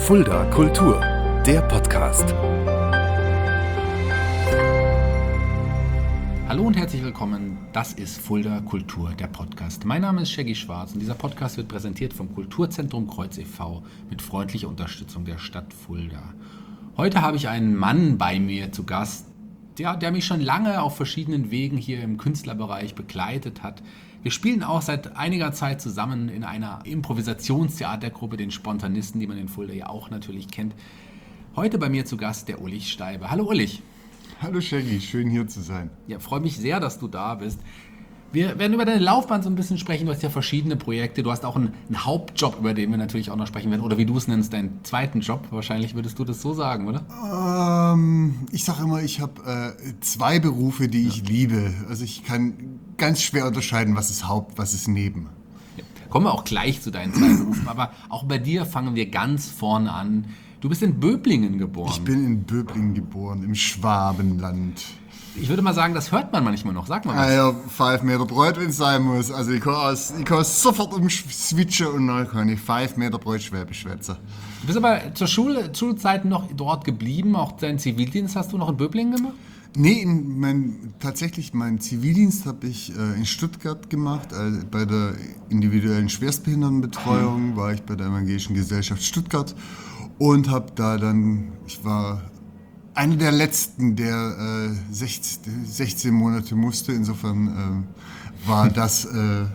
Fulda Kultur, der Podcast. Hallo und herzlich willkommen, das ist Fulda Kultur, der Podcast. Mein Name ist Shaggy Schwarz und dieser Podcast wird präsentiert vom Kulturzentrum Kreuz e.V. mit freundlicher Unterstützung der Stadt Fulda. Heute habe ich einen Mann bei mir zu Gast, der mich schon lange auf verschiedenen Wegen hier im Künstlerbereich begleitet hat. Wir spielen auch seit einiger Zeit zusammen in einer Improvisationstheatergruppe, den Spontanisten, die man in Fulda ja auch natürlich kennt. Heute bei mir zu Gast der Ulrich Steibe. Hallo Ulrich. Hallo Shaggy, schön hier zu sein. Ja, freue mich sehr, dass du da bist. Wir werden über deine Laufbahn so ein bisschen sprechen. Du hast ja verschiedene Projekte. Du hast auch einen Hauptjob, über den wir natürlich auch noch sprechen werden. Oder wie du es nennst, deinen zweiten Job. Wahrscheinlich würdest du das so sagen, oder? Ich sage immer, ich habe zwei Berufe, die ich liebe. Also ich kann ganz schwer unterscheiden, was ist Haupt, was ist Neben. Ja. Kommen wir auch gleich zu deinen zwei Berufen. Aber auch bei dir fangen wir ganz vorne an. Du bist in Böblingen geboren. Ich bin in Böblingen geboren, im Schwabenland. Ich würde mal sagen, das hört man manchmal noch. Sag mal was. Ja, 5 Meter Brot, wenn es sein muss. Also ich kann sofort umswitchen und dann kann ich 5 Meter Brot Schwäbisch schwätzen. Du bist aber zur Schulzeit noch dort geblieben. Auch deinen Zivildienst hast du noch in Böblingen gemacht? Nee, tatsächlich meinen Zivildienst habe ich in Stuttgart gemacht. Bei der individuellen Schwerstbehindertenbetreuung war ich bei der Evangelischen Gesellschaft Stuttgart und habe da dann, ich war einer der letzten, der 16 Monate musste. Insofern war das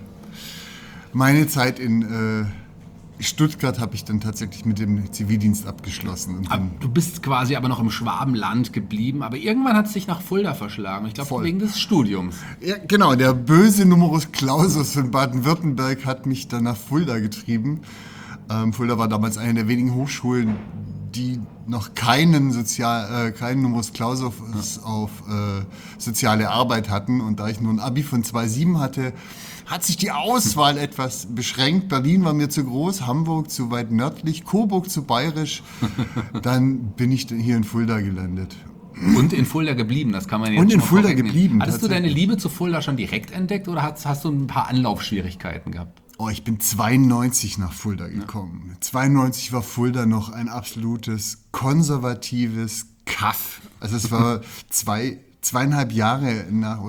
meine Zeit in Stuttgart, habe ich dann tatsächlich mit dem Zivildienst abgeschlossen. Und Du bist quasi aber noch im Schwabenland geblieben, aber irgendwann hat es dich nach Fulda verschlagen. Ich glaube, wegen des Studiums. Ja, genau, der böse Numerus Clausus von Baden-Württemberg hat mich dann nach Fulda getrieben. Fulda war damals eine der wenigen Hochschulen, die noch keinen Numerus Clausus auf soziale Arbeit hatten. Und da ich nur ein Abi von 2,7 hatte, hat sich die Auswahl etwas beschränkt. Berlin war mir zu groß, Hamburg zu weit nördlich, Coburg zu bayerisch. Dann bin ich hier in Fulda gelandet. Und in Fulda geblieben, das kann man jetzt Und in schon Fulda vorwegnehmen. geblieben. Hattest du deine Liebe zu Fulda schon direkt entdeckt oder hast du ein paar Anlaufschwierigkeiten gehabt? Oh, ich bin 92 nach Fulda gekommen. Ja. 92 war Fulda noch ein absolutes konservatives Kaff. Also es war zweieinhalb Jahre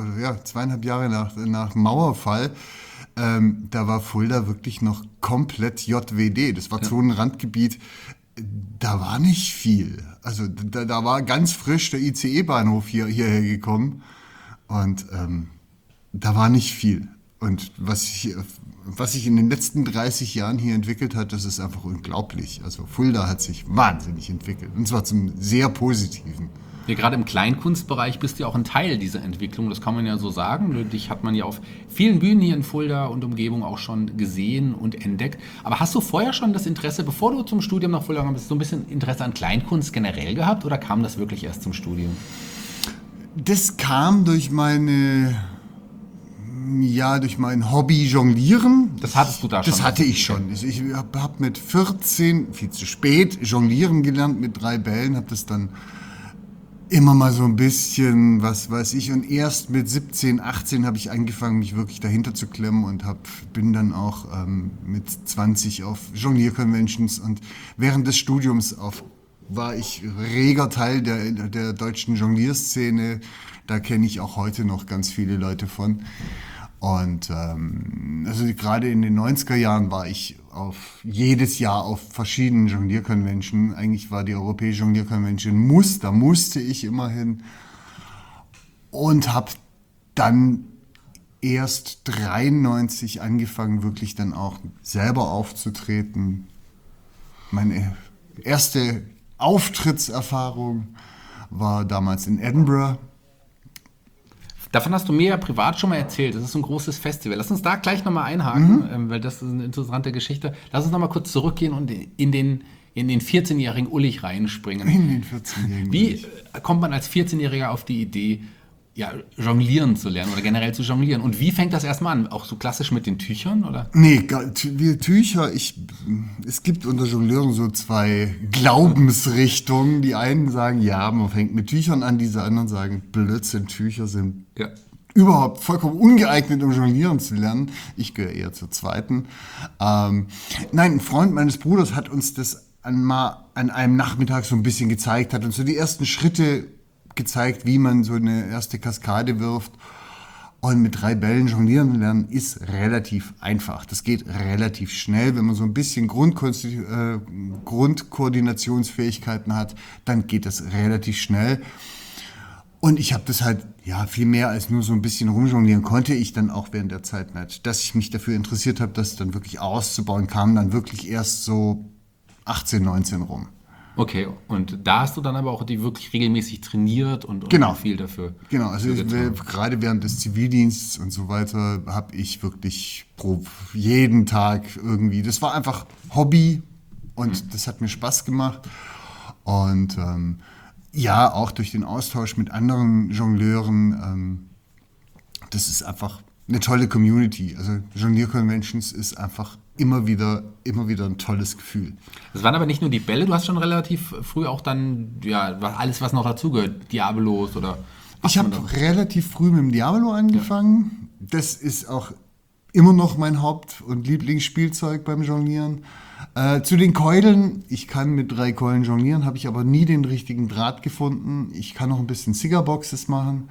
nach Mauerfall. Da war Fulda wirklich noch komplett JWD. Das war Zonenrandgebiet. Da war nicht viel. Also da war ganz frisch der ICE-Bahnhof hierher gekommen. Und da war nicht viel. Und was sich in den letzten 30 Jahren hier entwickelt hat, das ist einfach unglaublich. Also Fulda hat sich wahnsinnig entwickelt. Und zwar zum sehr Positiven. Ja, gerade im Kleinkunstbereich bist du ja auch ein Teil dieser Entwicklung, das kann man ja so sagen. Dich hat man ja auf vielen Bühnen hier in Fulda und Umgebung auch schon gesehen und entdeckt. Aber hast du vorher schon das Interesse, bevor du zum Studium nach Fulda gekommen bist, so ein bisschen Interesse an Kleinkunst generell gehabt oder kam das wirklich erst zum Studium? Das kam durch mein Hobby Jonglieren. Das hattest du da schon? Das hatte ich schon. Ich habe mit 14, viel zu spät, Jonglieren gelernt mit 3 Bällen, habe das dann immer mal so ein bisschen, was weiß ich, und erst mit 17, 18 habe ich angefangen, mich wirklich dahinter zu klemmen und bin dann auch mit 20 auf Jonglier-Conventions und während des Studiums war ich reger Teil der deutschen Jonglierszene. Da kenne ich auch heute noch ganz viele Leute von. Und also gerade in den 90er Jahren war ich jedes Jahr auf verschiedenen Jonglier-Conventions. Eigentlich war die Europäische Jonglier-Convention da musste ich immer hin. Und habe dann erst 93 angefangen, wirklich dann auch selber aufzutreten. Meine erste Auftrittserfahrung war damals in Edinburgh. Davon hast du mir ja privat schon mal erzählt. Das ist so ein großes Festival. Lass uns da gleich nochmal einhaken, weil das ist eine interessante Geschichte. Lass uns nochmal kurz zurückgehen und in den 14-jährigen Ulrich reinspringen. In den 14-jährigen Wie kommt man als 14-Jähriger auf die Idee, jonglieren zu lernen oder generell zu jonglieren? Und wie fängt das erstmal an? Auch so klassisch mit den Tüchern, oder? Nee, Tücher, es gibt unter Jongleuren so 2 Glaubensrichtungen. Die einen sagen, ja, man fängt mit Tüchern an, diese anderen sagen, Blödsinn, Tücher sind überhaupt vollkommen ungeeignet, um jonglieren zu lernen. Ich gehöre eher zur zweiten. Nein, ein Freund meines Bruders hat uns das an einem Nachmittag so ein bisschen gezeigt hat und so die ersten Schritte gezeigt, wie man so eine erste Kaskade wirft. Und mit 3 Bällen jonglieren lernen ist relativ einfach. Das geht relativ schnell. Wenn man so ein bisschen Grundkoordinationsfähigkeiten hat, dann geht das relativ schnell. Und ich habe das halt, viel mehr als nur so ein bisschen rumjonglieren konnte ich dann auch während der Zeit nicht. Dass ich mich dafür interessiert habe, das dann wirklich auszubauen, kam dann wirklich erst so 18, 19 rum. Okay, und da hast du dann aber auch die wirklich regelmäßig trainiert und Genau. viel dafür. Genau, also gerade während des Zivildienstes und so weiter habe ich wirklich jeden Tag irgendwie, das war einfach Hobby und das hat mir Spaß gemacht. Und auch durch den Austausch mit anderen Jongleuren, das ist einfach eine tolle Community. Also Jonglier-Conventions ist einfach immer wieder ein tolles Gefühl. Das waren aber nicht nur die Bälle, du hast schon relativ früh auch dann, alles, was noch dazugehört, Diabolos oder... Ich habe relativ früh mit dem Diabolo angefangen. Ja. Das ist auch immer noch mein Haupt- und Lieblingsspielzeug beim Jonglieren. Zu den Keulen, ich kann mit 3 Keulen jonglieren, habe ich aber nie den richtigen Draht gefunden. Ich kann noch ein bisschen Cigar-Boxes machen,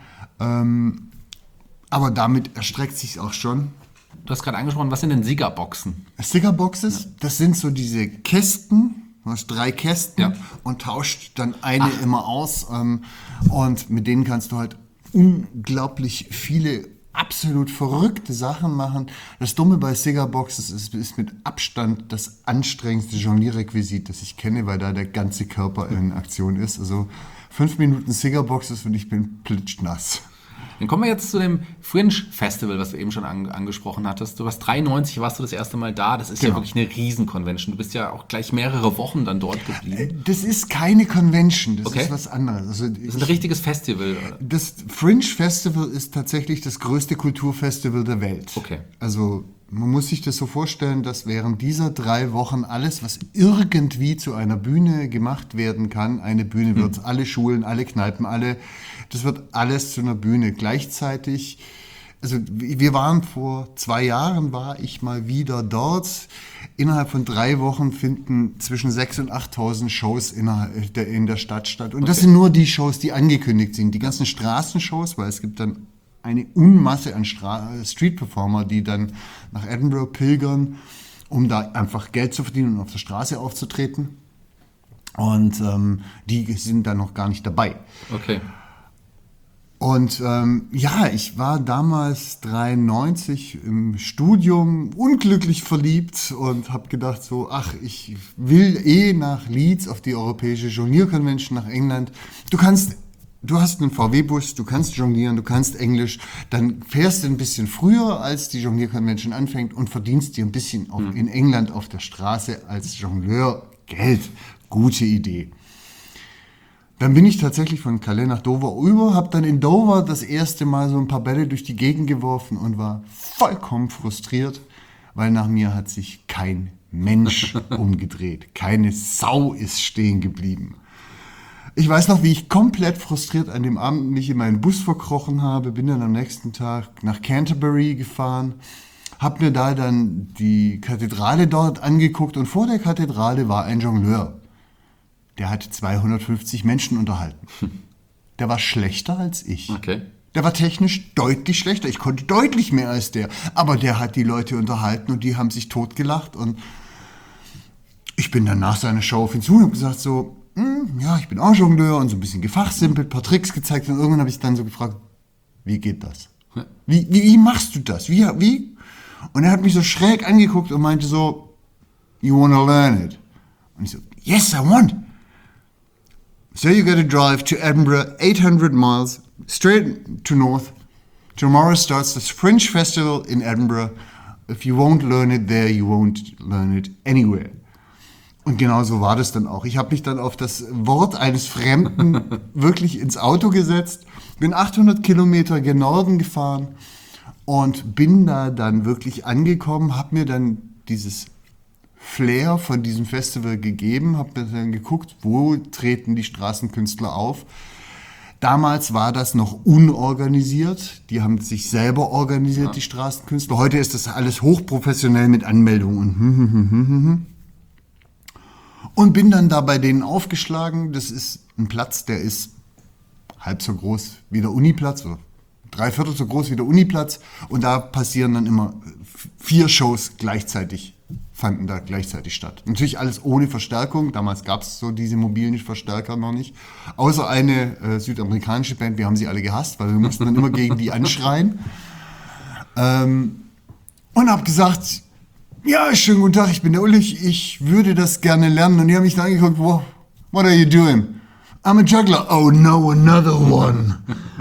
aber damit erstreckt sich auch schon. Du hast gerade angesprochen, was sind denn Cigar-Boxen? Cigar-Boxes, das sind so diese Kästen, du hast 3 Kästen und tauscht dann eine immer aus. Und mit denen kannst du halt unglaublich viele absolut verrückte Sachen machen. Das Dumme bei Cigar-Boxes ist mit Abstand das anstrengendste Jonglierrequisit, das ich kenne, weil da der ganze Körper in Aktion ist. Also 5 Minuten Cigar-Boxes und ich bin plitschnass. Dann kommen wir jetzt zu dem Fringe Festival, was du eben schon angesprochen hattest. Du warst 93, warst du das erste Mal da. Das ist ja wirklich eine Riesen-Convention. Du bist ja auch gleich mehrere Wochen dann dort geblieben. Das ist keine Convention, das ist was anderes. Also das ist ein richtiges Festival. Oder? Das Fringe Festival ist tatsächlich das größte Kulturfestival der Welt. Okay. Also man muss sich das so vorstellen, dass während dieser 3 Wochen alles, was irgendwie zu einer Bühne gemacht werden kann, eine Bühne wird, alle Schulen, alle Kneipen, das wird alles zu einer Bühne. Gleichzeitig, also wir waren vor 2 Jahren, war ich mal wieder dort. Innerhalb von 3 Wochen finden zwischen 6.000 und 8.000 Shows in der Stadt statt. Und das sind nur die Shows, die angekündigt sind. Die ganzen Straßenshows, weil es gibt dann eine Unmasse an Street-Performer, die dann nach Edinburgh pilgern, um da einfach Geld zu verdienen und auf der Straße aufzutreten. Und die sind dann noch gar nicht dabei. Okay. Und ich war damals 93 im Studium unglücklich verliebt und habe gedacht so, ich will nach Leeds auf die Europäische Jonglier-Convention nach England. Du hast einen VW-Bus, du kannst jonglieren, du kannst Englisch, dann fährst du ein bisschen früher, als die Jonglier-Convention anfängt und verdienst dir ein bisschen in England auf der Straße als Jongleur Geld. Gute Idee. Dann bin ich tatsächlich von Calais nach Dover über, habe dann in Dover das erste Mal so ein paar Bälle durch die Gegend geworfen und war vollkommen frustriert, weil nach mir hat sich kein Mensch umgedreht. Keine Sau ist stehen geblieben. Ich weiß noch, wie ich komplett frustriert an dem Abend mich in meinen Bus verkrochen habe, bin dann am nächsten Tag nach Canterbury gefahren, habe mir da dann die Kathedrale dort angeguckt und vor der Kathedrale war ein Jongleur. Der hat 250 Menschen unterhalten. Der war schlechter als ich. Okay. Der war technisch deutlich schlechter. Ich konnte deutlich mehr als der. Aber der hat die Leute unterhalten und die haben sich totgelacht. Und ich bin dann nach seiner Show auf ihn zu und habe gesagt so, ich bin auch Jongleur und so ein bisschen gefachsimpelt, ein paar Tricks gezeigt. Und irgendwann habe ich dann so gefragt, wie geht das? Wie machst du das? Wie? Und er hat mich so schräg angeguckt und meinte so, you wanna learn it? Und ich so, yes, I want. So you gotta drive to Edinburgh, 800 miles, straight to north. Tomorrow starts the Fringe Festival in Edinburgh. If you won't learn it there, you won't learn it anywhere. Und genau so war das dann auch. Ich habe mich dann auf das Wort eines Fremden wirklich ins Auto gesetzt, bin 800 Kilometer gen Norden gefahren und bin da dann wirklich angekommen, habe mir dann dieses Flair von diesem Festival gegeben, habe mir dann geguckt, wo treten die Straßenkünstler auf. Damals war das noch unorganisiert, die haben sich selber organisiert, die Straßenkünstler. Heute ist das alles hochprofessionell mit Anmeldungen und Und bin dann da bei denen aufgeschlagen. Das ist ein Platz, der ist halb so groß wie der Uniplatz oder 3/4 so groß wie der Uniplatz. Und da passieren dann immer 4 Shows gleichzeitig, fanden da gleichzeitig statt. Natürlich alles ohne Verstärkung. Damals gab es so diese mobilen Verstärker noch nicht. Außer eine südamerikanische Band, wir haben sie alle gehasst, weil wir mussten dann immer gegen die anschreien. Und habe gesagt, ja, schönen guten Tag, ich bin der Ulrich, ich würde das gerne lernen. Und die haben mich dann angeguckt, what are you doing? I'm a juggler. Oh no, another one.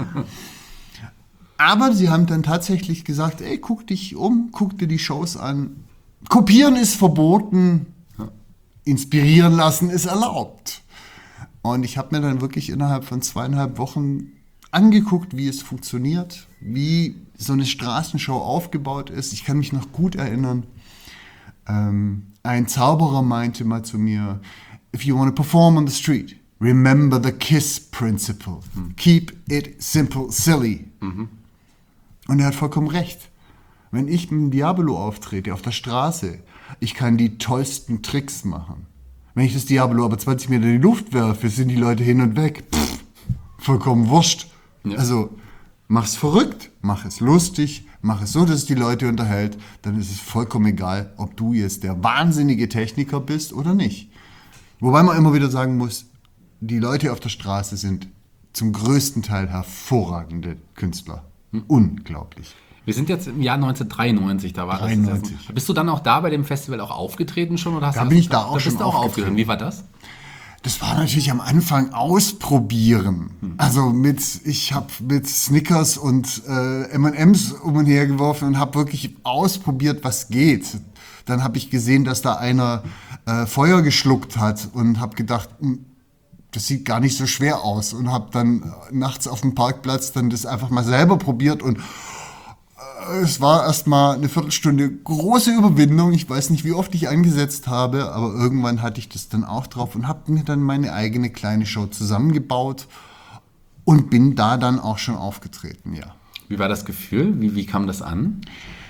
Aber sie haben dann tatsächlich gesagt, ey, guck dich um, guck dir die Shows an. Kopieren ist verboten, inspirieren lassen ist erlaubt. Und ich habe mir dann wirklich innerhalb von 2,5 Wochen angeguckt, wie es funktioniert, wie so eine Straßenshow aufgebaut ist. Ich kann mich noch gut erinnern, ein Zauberer meinte mal zu mir, if you want to perform on the street, remember the KISS principle. Keep it simple, silly. Und er hat vollkommen recht. Wenn ich mit dem Diabolo auftrete auf der Straße, ich kann die tollsten Tricks machen. Wenn ich das Diabolo aber 20 Meter in die Luft werfe, sind die Leute hin und weg. Vollkommen wurscht. Ja. Also mach's verrückt, mach es lustig, mach es so, dass es die Leute unterhält. Dann ist es vollkommen egal, ob du jetzt der wahnsinnige Techniker bist oder nicht. Wobei man immer wieder sagen muss, die Leute auf der Straße sind zum größten Teil hervorragende Künstler. Unglaublich. Wir sind jetzt im Jahr 1993, da war 93. Das. Bist du dann auch da bei dem Festival auch aufgetreten schon? Oder hast da du bin ich da auch da schon bist du auch aufgetreten. Wie war das? Das war natürlich am Anfang ausprobieren. Also ich habe mit Snickers und M&M's um und her geworfen und habe wirklich ausprobiert, was geht. Dann habe ich gesehen, dass da einer Feuer geschluckt hat und habe gedacht, das sieht gar nicht so schwer aus und habe dann nachts auf dem Parkplatz dann das einfach mal selber probiert und es war erstmal eine Viertelstunde große Überwindung. Ich weiß nicht, wie oft ich angesetzt habe, aber irgendwann hatte ich das dann auch drauf und habe mir dann meine eigene kleine Show zusammengebaut und bin da dann auch schon aufgetreten, ja. Wie war das Gefühl? Wie kam das an?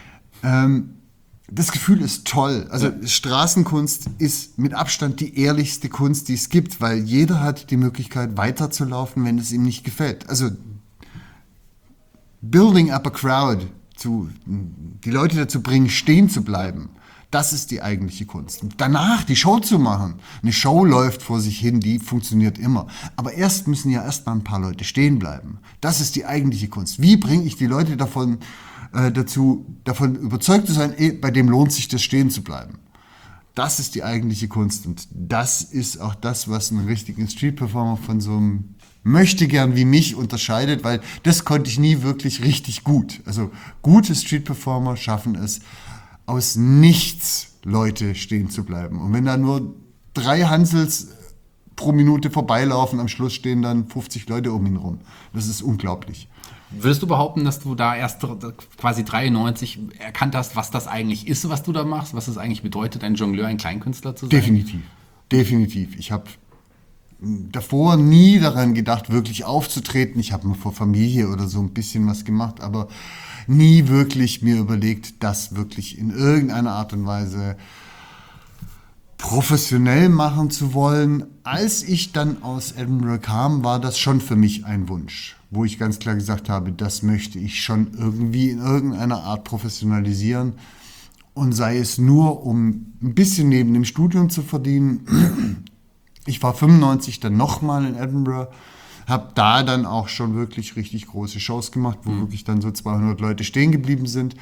Das Gefühl ist toll. Also Straßenkunst ist mit Abstand die ehrlichste Kunst, die es gibt, weil jeder hat die Möglichkeit weiterzulaufen, wenn es ihm nicht gefällt. Also building up a crowd, die Leute dazu bringen, stehen zu bleiben, das ist die eigentliche Kunst. Danach die Show zu machen. Eine Show läuft vor sich hin, die funktioniert immer. Aber erst müssen ja erstmal ein paar Leute stehen bleiben. Das ist die eigentliche Kunst. Wie bringe ich die Leute davon überzeugt zu sein, bei dem lohnt sich das, stehen zu bleiben. Das ist die eigentliche Kunst und das ist auch das, was einen richtigen Street-Performer von so einem Möchtegern wie mich unterscheidet, weil das konnte ich nie wirklich richtig gut. Also gute Street-Performer schaffen es, aus nichts Leute stehen zu bleiben. Und wenn da nur 3 Hansels pro Minute vorbeilaufen, am Schluss stehen dann 50 Leute um ihn rum. Das ist unglaublich. Würdest du behaupten, dass du da erst quasi 93 erkannt hast, was das eigentlich ist, was du da machst? Was es eigentlich bedeutet, ein Jongleur, ein Kleinkünstler zu sein? Definitiv. Ich habe davor nie daran gedacht, wirklich aufzutreten. Ich habe nur vor Familie oder so ein bisschen was gemacht, aber nie wirklich mir überlegt, das wirklich in irgendeiner Art und Weise professionell machen zu wollen. Als ich dann aus Edinburgh kam, war das schon für mich ein Wunsch, wo ich ganz klar gesagt habe, das möchte ich schon irgendwie in irgendeiner Art professionalisieren und sei es nur, um ein bisschen neben dem Studium zu verdienen. Ich war 95 dann nochmal in Edinburgh, habe da dann auch schon wirklich richtig große Shows gemacht, wo wirklich dann so 200 Leute stehen geblieben sind.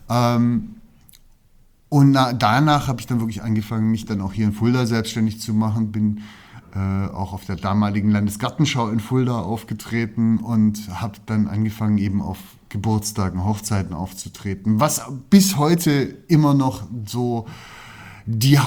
Und danach habe ich dann wirklich angefangen, mich dann auch hier in Fulda selbstständig zu machen, bin auch auf der damaligen Landesgartenschau in Fulda aufgetreten und habe dann angefangen, eben auf Geburtstagen, Hochzeiten aufzutreten, was bis heute immer noch so die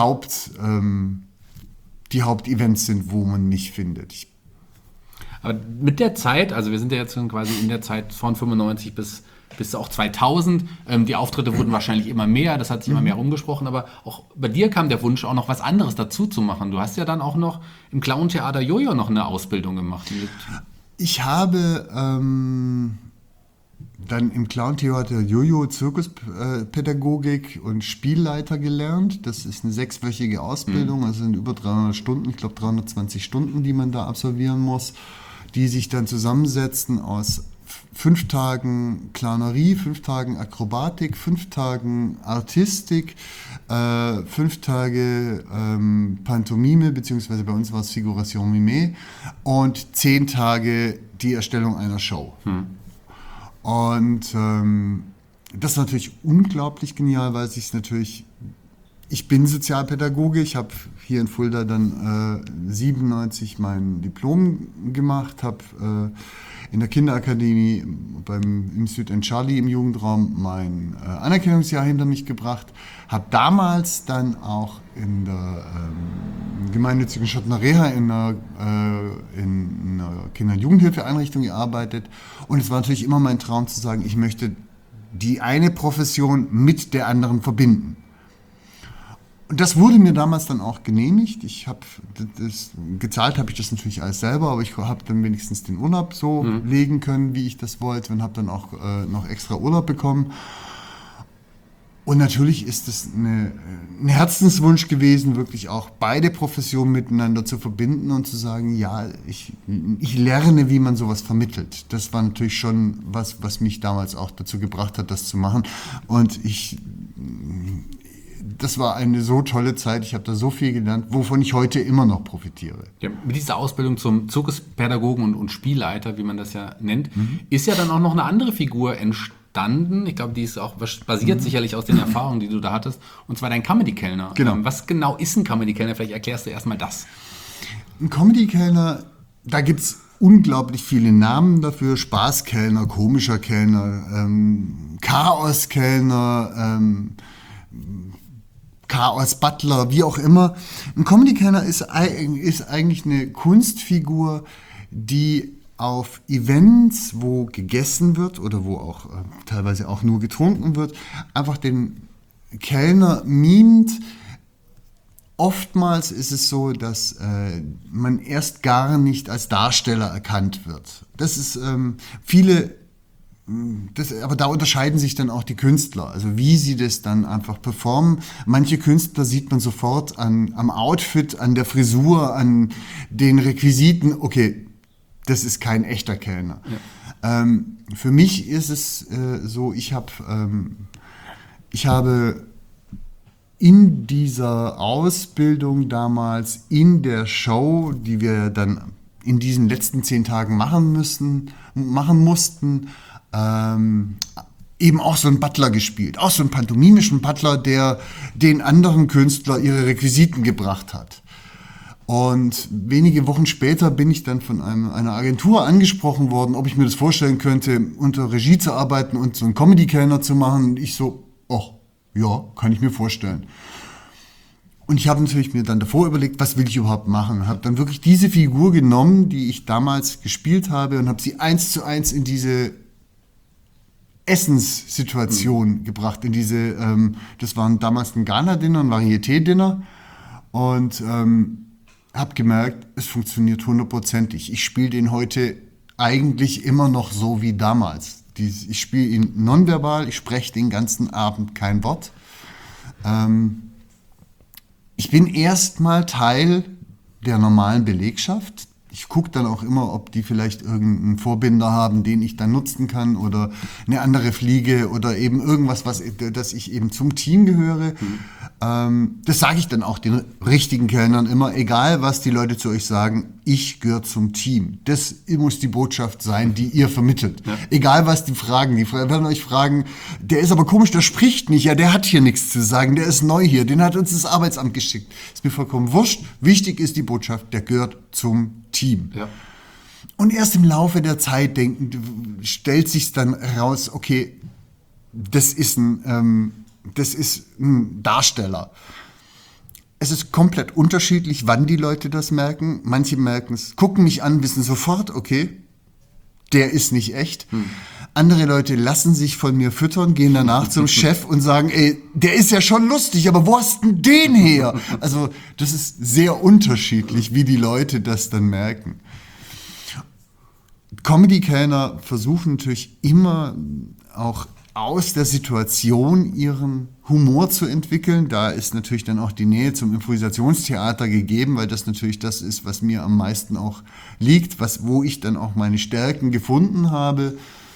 Hauptevents sind, wo man mich findet. Aber mit der Zeit, also wir sind ja jetzt quasi in der Zeit von 95 bis auch 2000. Die Auftritte wurden wahrscheinlich immer mehr, das hat sich immer mehr rumgesprochen, aber auch bei dir kam der Wunsch, auch noch was anderes dazu zu machen. Du hast ja dann auch noch im Clown-Theater Jojo noch eine Ausbildung gemacht. Ich habe dann im Clown-Theater Jojo Zirkuspädagogik und Spielleiter gelernt. Das ist eine 6-wöchige Ausbildung, also sind über 300 Stunden, ich glaube 320 Stunden, die man da absolvieren muss, die sich dann zusammensetzen aus 5 Tagen Clownerie, 5 Tagen Akrobatik, 5 Tagen Artistik, 5 Tage Pantomime, beziehungsweise bei uns war es Figuration Mime, und 10 Tage die Erstellung einer Show. Und das war natürlich unglaublich genial, weil ich bin Sozialpädagoge, ich habe hier in Fulda dann 97 mein Diplom gemacht, habe in der Kinderakademie im Südend Charlie im Jugendraum mein Anerkennungsjahr hinter mich gebracht, habe damals dann auch in der gemeinnützigen Schottner Reha in einer Kinder- und Jugendhilfeeinrichtung gearbeitet, und es war natürlich immer mein Traum zu sagen, ich möchte die eine Profession mit der anderen verbinden. Und das wurde mir damals dann auch genehmigt. Gezahlt habe ich das natürlich alles selber, aber ich habe dann wenigstens den Urlaub so legen können, wie ich das wollte, und habe dann auch noch extra Urlaub bekommen. Und natürlich ist es ein Herzenswunsch gewesen, wirklich auch beide Professionen miteinander zu verbinden und zu sagen, ja, ich lerne, wie man sowas vermittelt. Das war natürlich schon was mich damals auch dazu gebracht hat, das zu machen. Und das war eine so tolle Zeit, ich habe da so viel gelernt, wovon ich heute immer noch profitiere. Ja, mit dieser Ausbildung zum Zirkuspädagogen und Spielleiter, wie man das ja nennt, ist ja dann auch noch eine andere Figur entstanden. Ich glaube, die ist auch basiert sicherlich aus den Erfahrungen, die du da hattest, und zwar dein Comedy-Kellner. Genau. Was genau ist ein Comedy-Kellner? Vielleicht erklärst du erstmal das. Ein Comedy-Kellner, da gibt es unglaublich viele Namen dafür: Spaßkellner, komischer Kellner, Chaoskellner, Chaos-Butler, wie auch immer. Ein Comedy-Kellner ist eigentlich eine Kunstfigur, die auf Events, wo gegessen wird oder wo auch teilweise auch nur getrunken wird, einfach den Kellner mimt. Oftmals ist es so, dass man erst gar nicht als Darsteller erkannt wird. Das ist aber da unterscheiden sich dann auch die Künstler, also wie sie das dann einfach performen. Manche Künstler sieht man sofort am Outfit, an der Frisur, an den Requisiten, okay, das ist kein echter Kellner. Ja. Für mich ist es so, ich habe in dieser Ausbildung damals, in der Show, die wir dann in diesen letzten 10 Tagen machen mussten, eben auch so einen Butler gespielt. Auch so einen pantomimischen Butler, der den anderen Künstler ihre Requisiten gebracht hat. Und wenige Wochen später bin ich dann von einer Agentur angesprochen worden, ob ich mir das vorstellen könnte, unter Regie zu arbeiten und so einen Comedy-Kellner zu machen. Und ich so, ja, kann ich mir vorstellen. Und ich habe natürlich mir dann davor überlegt, was will ich überhaupt machen. Habe dann wirklich diese Figur genommen, die ich damals gespielt habe, und habe sie 1:1 in diese Essenssituation gebracht. In diese, das waren damals ein Gala-Dinner, ein Varieté-Dinner. Und habe gemerkt, es funktioniert 100%. Ich spiele den heute eigentlich immer noch so wie damals. Ich spiele ihn nonverbal, ich spreche den ganzen Abend kein Wort. Ich bin erstmal Teil der normalen Belegschaft. Ich gucke dann auch immer, ob die vielleicht irgendeinen Vorbinder haben, den ich dann nutzen kann, oder eine andere Fliege oder eben irgendwas, dass ich eben zum Team gehöre. Das sage ich dann auch den richtigen Kellnern immer, egal was die Leute zu euch sagen, ich gehöre zum Team. Das muss die Botschaft sein, die ihr vermittelt. Ja. Egal was die fragen, die werden euch fragen, der ist aber komisch, der spricht nicht, ja, der hat hier nichts zu sagen, der ist neu hier, den hat uns das Arbeitsamt geschickt. Ist mir vollkommen wurscht, wichtig ist die Botschaft, der gehört zum Team. Ja. Und erst im Laufe der Zeit stellt sich dann raus, okay, das ist ein Darsteller. Es ist komplett unterschiedlich, wann die Leute das merken. Manche merken es, gucken mich an, wissen sofort, okay, der ist nicht echt. Andere Leute lassen sich von mir füttern, gehen danach zum Chef und sagen, ey, der ist ja schon lustig, aber wo hast denn den her? Also das ist sehr unterschiedlich, wie die Leute das dann merken. Comedy-Kellner versuchen natürlich immer auch aus der Situation ihren Humor zu entwickeln. Da ist natürlich dann auch die Nähe zum Improvisationstheater gegeben, weil das natürlich das ist, was mir am meisten auch liegt, wo ich dann auch meine Stärken gefunden habe.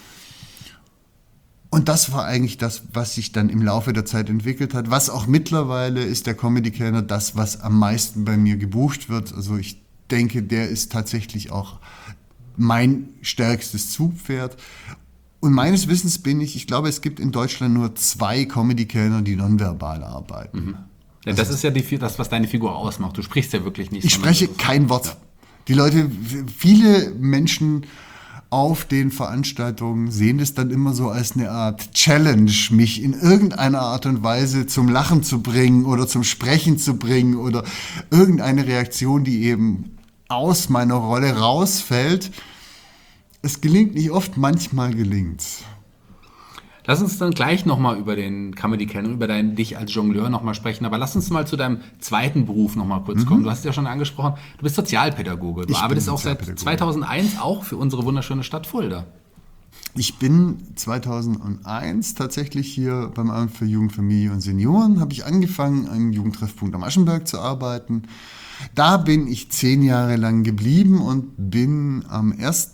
Und das war eigentlich das, was sich dann im Laufe der Zeit entwickelt hat. Was auch mittlerweile ist der Comedy-Kellner das, was am meisten bei mir gebucht wird. Also ich denke, der ist tatsächlich auch mein stärkstes Zugpferd. Und meines Wissens ich glaube, es gibt in Deutschland nur 2 Comedy-Kellner, die nonverbal arbeiten. Mhm. Ja, das ist ja das, was deine Figur ausmacht. Du sprichst ja wirklich nicht. Ich spreche kein Wort. Ja. Die Leute, viele Menschen auf den Veranstaltungen sehen es dann immer so als eine Art Challenge, mich in irgendeiner Art und Weise zum Lachen zu bringen oder zum Sprechen zu bringen oder irgendeine Reaktion, die eben aus meiner Rolle rausfällt. Es gelingt nicht oft, manchmal gelingt's. Lass uns dann gleich nochmal über den Comedy-Kellner, über dich als Jongleur nochmal sprechen. Aber lass uns mal zu deinem zweiten Beruf nochmal kurz kommen. Du hast es ja schon angesprochen, du bist Sozialpädagoge. Du arbeitest auch seit 2001 auch für unsere wunderschöne Stadt Fulda. Ich bin 2001 tatsächlich hier beim Amt für Jugend, Familie und Senioren, habe ich angefangen, am Jugendtreffpunkt am Aschenberg zu arbeiten. Da bin ich 10 Jahre lang geblieben und bin am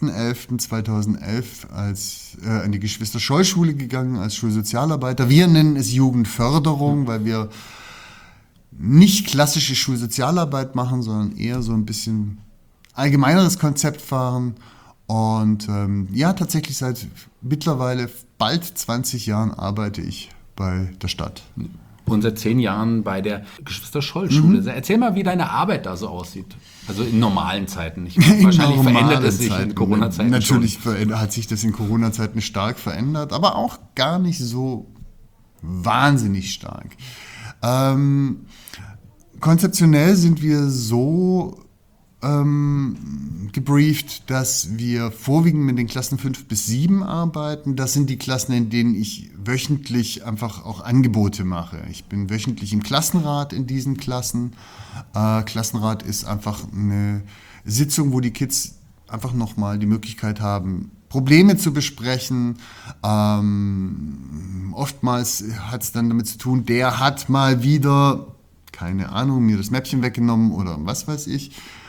1.11.2011 an die Geschwister-Scholl-Schule gegangen als Schulsozialarbeiter. Wir nennen es Jugendförderung, weil wir nicht klassische Schulsozialarbeit machen, sondern eher so ein bisschen allgemeineres Konzept fahren. Und tatsächlich seit mittlerweile bald 20 Jahren arbeite ich bei der Stadt. Und seit 10 Jahren bei der Geschwister-Scholl-Schule. Erzähl mal, wie deine Arbeit da so aussieht. Also in normalen Zeiten. Wahrscheinlich verändert es sich in Corona-Zeiten. Natürlich hat sich das in Corona-Zeiten stark verändert, aber auch gar nicht so wahnsinnig stark. Konzeptionell sind wir so gebrieft, dass wir vorwiegend mit den Klassen 5 bis 7 arbeiten. Das sind die Klassen, in denen ich wöchentlich einfach auch Angebote mache. Ich bin wöchentlich im Klassenrat in diesen Klassen. Klassenrat ist einfach eine Sitzung, wo die Kids einfach nochmal die Möglichkeit haben, Probleme zu besprechen. Oftmals hat es dann damit zu tun, der hat mal wieder, keine Ahnung, mir das Mäppchen weggenommen oder was weiß ich.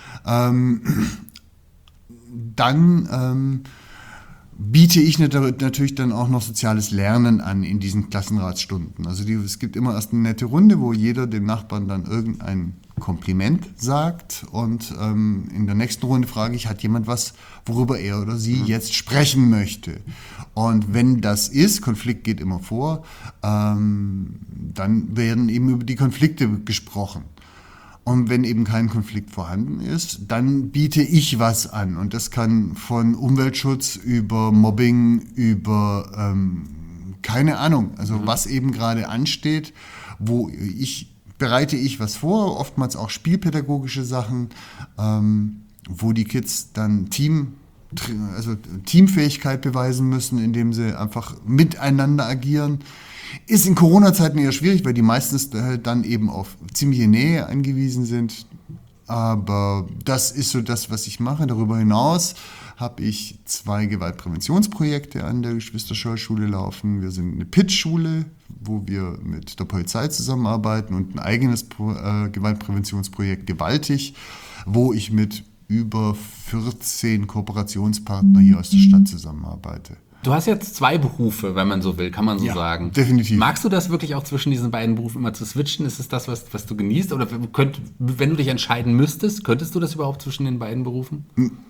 Dann biete ich natürlich dann auch noch soziales Lernen an in diesen Klassenratsstunden. Also es gibt immer erst eine nette Runde, wo jeder dem Nachbarn dann irgendein Kompliment sagt und in der nächsten Runde frage ich, hat jemand was, worüber er oder sie jetzt sprechen möchte? Und wenn das ist, Konflikt geht immer vor, dann werden eben über die Konflikte gesprochen. Und wenn eben kein Konflikt vorhanden ist, dann biete ich was an. Und das kann von Umweltschutz über Mobbing, über keine Ahnung, also was eben gerade ansteht, bereite ich was vor, oftmals auch spielpädagogische Sachen, wo die Kids dann Teamfähigkeit beweisen müssen, indem sie einfach miteinander agieren. Ist in Corona-Zeiten eher schwierig, weil die meistens dann eben auf ziemliche Nähe angewiesen sind. Aber das ist so das, was ich mache. Darüber hinaus habe ich 2 Gewaltpräventionsprojekte an der Geschwister-Scholl-Schule laufen. Wir sind eine Pitch-Schule, wo wir mit der Polizei zusammenarbeiten und ein eigenes Gewaltpräventionsprojekt Gewaltig, wo ich mit über 14 Kooperationspartner hier aus der Stadt zusammenarbeite. Du hast jetzt 2 Berufe, wenn man so will, kann man so sagen. Definitiv. Magst du das wirklich auch zwischen diesen beiden Berufen immer zu switchen? Ist es das, was du genießt? Oder wenn du dich entscheiden müsstest, könntest du das überhaupt zwischen den beiden Berufen?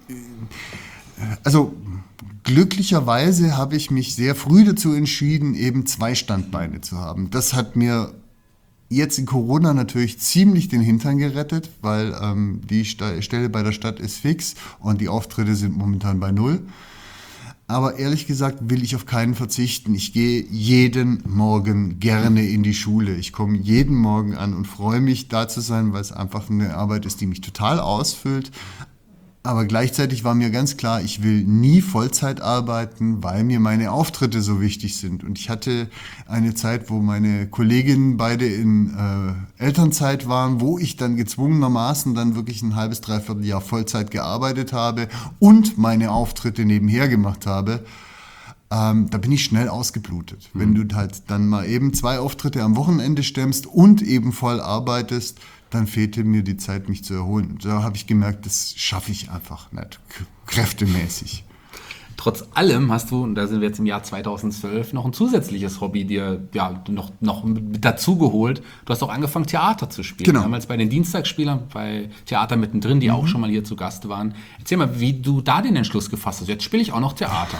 Also glücklicherweise habe ich mich sehr früh dazu entschieden, eben 2 Standbeine zu haben. Das hat mir jetzt in Corona natürlich ziemlich den Hintern gerettet, weil die Stelle bei der Stadt ist fix und die Auftritte sind momentan bei 0. Aber ehrlich gesagt will ich auf keinen verzichten. Ich gehe jeden Morgen gerne in die Schule. Ich komme jeden Morgen an und freue mich, da zu sein, weil es einfach eine Arbeit ist, die mich total ausfüllt. Aber gleichzeitig war mir ganz klar, ich will nie Vollzeit arbeiten, weil mir meine Auftritte so wichtig sind. Und ich hatte eine Zeit, wo meine Kolleginnen beide in Elternzeit waren, wo ich dann gezwungenermaßen dann wirklich ein halbes, dreiviertel Jahr Vollzeit gearbeitet habe und meine Auftritte nebenher gemacht habe. Da bin ich schnell ausgeblutet. Wenn du halt dann mal eben 2 Auftritte am Wochenende stemmst und eben voll arbeitest, dann fehlte mir die Zeit, mich zu erholen. Und da habe ich gemerkt, das schaffe ich einfach nicht, kräftemäßig. Trotz allem hast du, und da sind wir jetzt im Jahr 2012, noch ein zusätzliches Hobby dir noch mit dazu geholt. Du hast auch angefangen, Theater zu spielen. Genau. Damals bei den Dienstagsspielern, bei Theater mittendrin, die auch schon mal hier zu Gast waren. Erzähl mal, wie du da den Entschluss gefasst hast. Jetzt spiele ich auch noch Theater.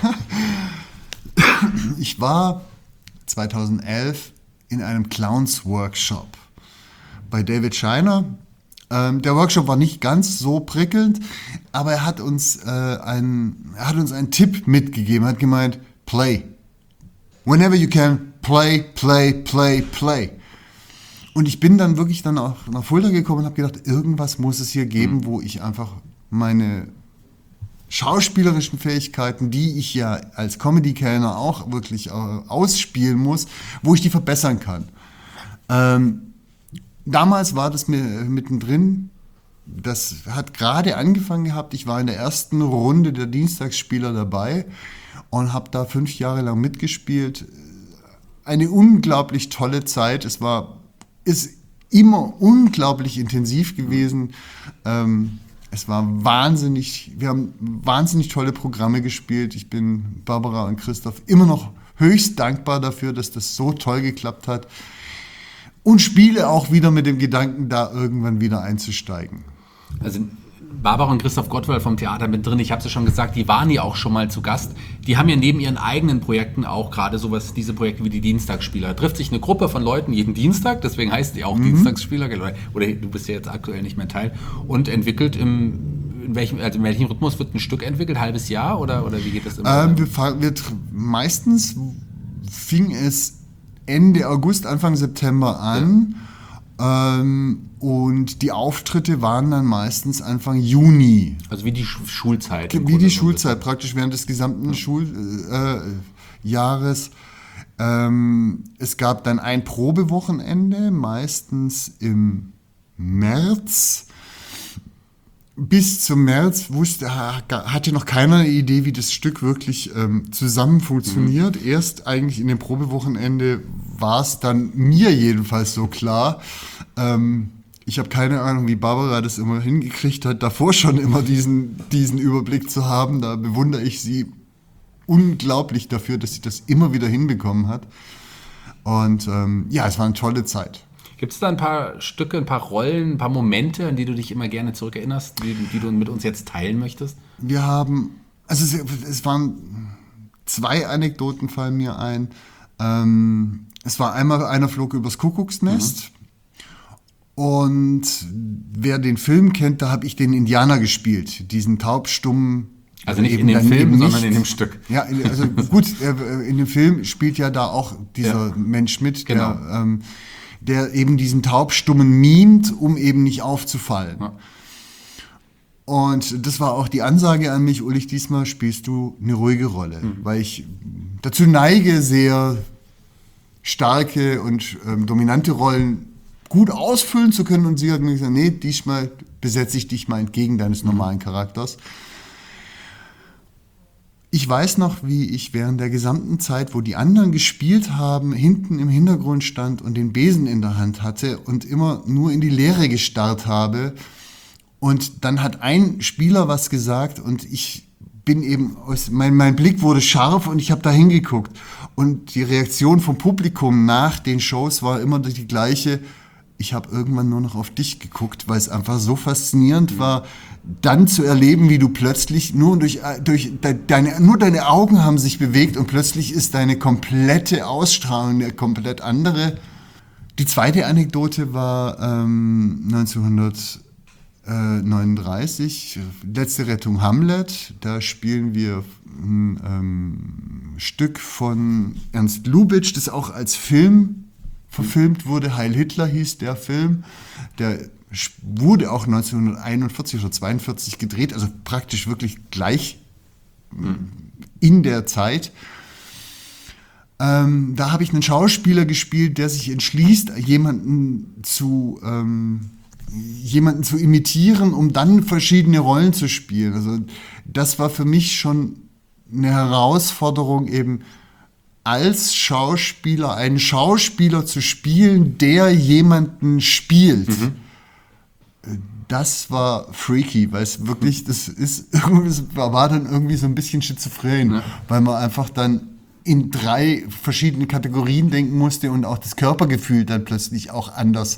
Ich war 2011 in einem Clowns-Workshop bei David Scheiner. Der Workshop war nicht ganz so prickelnd, aber er hat uns einen Tipp mitgegeben, hat gemeint, play. Whenever you can, play, play, play, play. Und ich bin dann wirklich dann auch nach Fulda gekommen und habe gedacht, irgendwas muss es hier geben, wo ich einfach meine schauspielerischen Fähigkeiten, die ich ja als Comedy-Kellner auch wirklich ausspielen muss, wo ich die verbessern kann. Damals war das mir mittendrin, das hat gerade angefangen gehabt, ich war in der ersten Runde der Dienstagsspieler dabei und habe da 5 Jahre lang mitgespielt. Eine unglaublich tolle Zeit, ist immer unglaublich intensiv gewesen. Es war wir haben wahnsinnig tolle Programme gespielt. Ich bin Barbara und Christoph immer noch höchst dankbar dafür, dass das so toll geklappt hat. Und spiele auch wieder mit dem Gedanken, da irgendwann wieder einzusteigen. Also Barbara und Christoph Gottwald vom Theater mit drin, ich habe es ja schon gesagt, die waren ja auch schon mal zu Gast. Die haben ja neben ihren eigenen Projekten auch gerade diese Projekte wie die Dienstagsspieler. Da trifft sich eine Gruppe von Leuten jeden Dienstag, deswegen heißt die auch Dienstagsspieler, oder du bist ja jetzt aktuell nicht mehr Teil, und entwickelt in welchem Rhythmus wird ein Stück entwickelt? Halbes Jahr oder wie geht das immer? Meistens fing es Ende August, Anfang September an. Und die Auftritte waren dann meistens Anfang Juni. Also wie die Schulzeit. Wie die Schulzeit, praktisch während des gesamten Schuljahres. Es gab dann ein Probewochenende, meistens im März. Bis zum März hatte noch keiner eine Idee, wie das Stück wirklich zusammen funktioniert. Erst eigentlich in dem Probewochenende war es dann mir jedenfalls so klar. Ich habe keine Ahnung, wie Barbara das immer hingekriegt hat, davor schon immer diesen Überblick zu haben. Da bewundere ich sie unglaublich dafür, dass sie das immer wieder hinbekommen hat. Und es war eine tolle Zeit. Gibt es da ein paar Stücke, ein paar Rollen, ein paar Momente, an die du dich immer gerne zurückerinnerst, die du mit uns jetzt teilen möchtest? Es waren 2 Anekdoten fallen mir ein. Es war einmal Einer flog übers Kuckucksnest. Und wer den Film kennt, da habe ich den Indianer gespielt, diesen taubstummen. Also nicht in dem Film, sondern in dem Stück. Ja, also gut, in dem Film spielt ja da auch dieser Mensch mit, genau. Der eben diesen Taubstummen mimt, um eben nicht aufzufallen. Ja. Und das war auch die Ansage an mich, Ulrich, diesmal spielst du eine ruhige Rolle, weil ich dazu neige, sehr starke und dominante Rollen gut ausfüllen zu können. Und sie hat mir gesagt, nee, diesmal besetze ich dich mal entgegen deines normalen Charakters. Ich weiß noch, wie ich während der gesamten Zeit, wo die anderen gespielt haben, hinten im Hintergrund stand und den Besen in der Hand hatte und immer nur in die Leere gestarrt habe. Und dann hat ein Spieler was gesagt und ich bin eben, mein Blick wurde scharf und ich habe da hingeguckt. Und die Reaktion vom Publikum nach den Shows war immer die gleiche. Ich habe irgendwann nur noch auf dich geguckt, weil es einfach so faszinierend war, dann zu erleben, wie du plötzlich nur deine Augen haben sich bewegt und plötzlich ist deine komplette Ausstrahlung eine komplett andere. Die zweite Anekdote war 1939, Letzte Rettung Hamlet. Da spielen wir ein Stück von Ernst Lubitsch, das auch als Film verfilmt wurde. Heil Hitler hieß der Film. Der wurde auch 1941 oder 1942 gedreht, also praktisch wirklich gleich in der Zeit. Da habe ich einen Schauspieler gespielt, der sich entschließt, jemanden zu imitieren, um dann verschiedene Rollen zu spielen. Also das war für mich schon eine Herausforderung, eben als Schauspieler einen Schauspieler zu spielen, der jemanden spielt. Das war freaky, weil es wirklich, das war dann irgendwie so ein bisschen schizophren, weil man einfach dann in 3 verschiedene Kategorien denken musste und auch das Körpergefühl dann plötzlich auch anders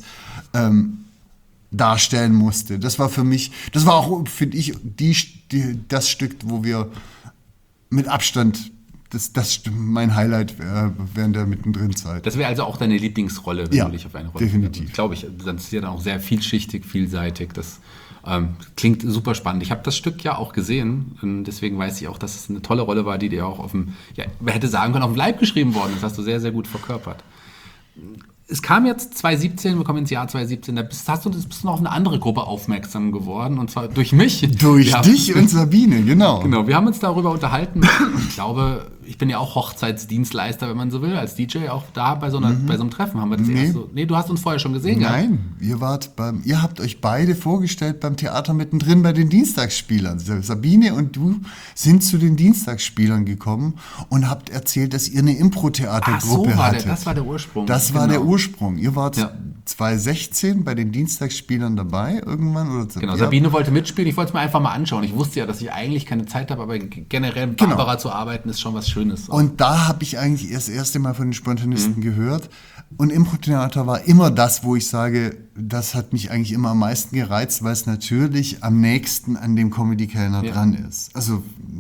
darstellen musste. Das war für mich, das war auch, finde ich, das Stück, wo wir mit Abstand, das mein Highlight während der Mittendrin-Zeit. Das wäre also auch deine Lieblingsrolle, wenn du dich auf eine Rolle definitiv. Glaube ich, das ist ja dann auch sehr vielschichtig, vielseitig. Das klingt super spannend. Ich habe das Stück ja auch gesehen, und deswegen weiß ich auch, dass es eine tolle Rolle war, die dir auch man hätte sagen können, auf dem Leib geschrieben worden ist. Das hast du sehr, sehr gut verkörpert. Es kam jetzt 2017, wir kommen ins Jahr 2017, da bist du noch auf eine andere Gruppe aufmerksam geworden, und zwar durch mich. Durch dich und Sabine, genau. Genau, wir haben uns darüber unterhalten. Ich glaube, ich bin ja auch Hochzeitsdienstleister, wenn man so will, als DJ, auch da bei so einem Treffen haben wir das erst so. Nee, du hast uns vorher schon gesehen. Nein, ihr habt euch beide vorgestellt beim Theater mittendrin bei den Dienstagsspielern. Sabine und du sind zu den Dienstagsspielern gekommen und habt erzählt, dass ihr eine Impro-Theatergruppe hattet. Das war der Ursprung. Das war der Ursprung. Ihr wart 2016 bei den Dienstagsspielern dabei irgendwann? Oder genau, Sabine wollte mitspielen. Ich wollte es mir einfach mal anschauen. Ich wusste ja, dass ich eigentlich keine Zeit habe, aber generell mit Barbara zu arbeiten ist schon was Schönes. Und da habe ich eigentlich erst das erste Mal von den Spontanisten gehört. Und Impro-Theater war immer das, wo ich sage, das hat mich eigentlich immer am meisten gereizt, weil es natürlich am nächsten an dem Comedy-Kellner dran ist. Also